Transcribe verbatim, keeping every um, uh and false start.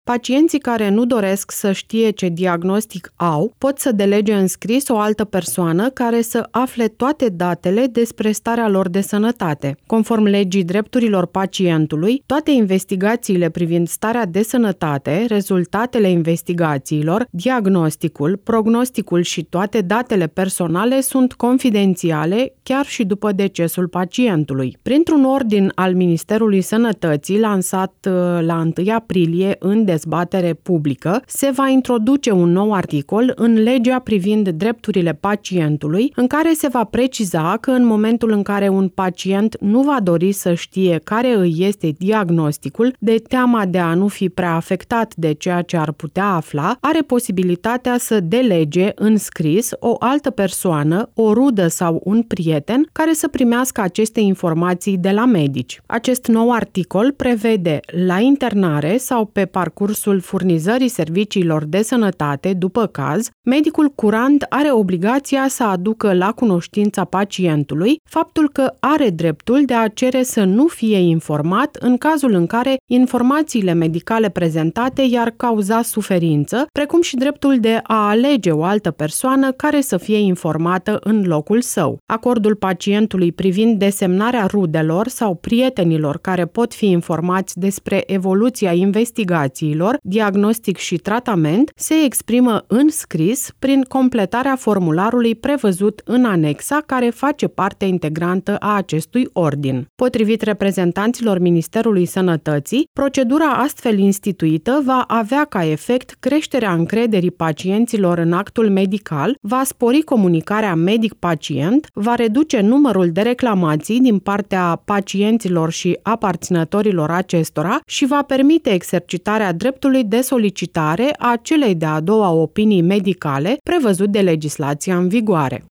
Pacienții care nu doresc să știe ce diagnostic au pot să delege în scris o altă persoană care să afle toate datele despre starea lor de sănătate. Conform legii drepturilor pacientului, toate investigațiile privind starea de sănătate, rezultatele investigațiilor, diagnosticul, prognosticul și toate datele personale sunt confidențiale chiar și după decesul pacientului. Printr-un ordin al Ministerului Sănătății lansat la întâi aprilie în dezbatere publică, se va introduce un nou articol în legea privind drepturile pacientului, în care se va preciza că în momentul în care un pacient nu va dori să știe care îi este diagnosticul, de teama de a nu fi prea afectat de ceea ce ar putea afla, are posibilitatea să delege în scris o altă persoană, o rudă sau un prieten, care să primească aceste informații de la medici. Acest nou articol prevede la internare sau pe parcursul furnizării serviciilor de sănătate, după caz, medicul curant are obligația să aducă la cunoștința pacientului faptul că are dreptul de a cere să nu fie informat în cazul în care informațiile medicale prezentate i-ar cauza suferință, precum și dreptul de a alege o altă persoană care să fie informată în locul său. Acordul pacientului privind desemnarea rudelor sau prietenilor care pot fi informați despre evoluția investigațiilor, diagnostic și tratament se exprimă în scris prin completarea formularului prevăzut în anexa care face parte integrantă a acestui ordin. Potrivit reprezentanților Ministerului Sănătății, procedura astfel instituită va avea ca efect creșterea încrederii pacienților în actul medical, va spori comunicarea medic-pacient, va reduce numărul de reclamații din partea pacienților și aparținătorilor acestora și va permite exercitarea dreptului de solicitare a celei de-a doua opinii medicale prevăzut de legislația în vigoare.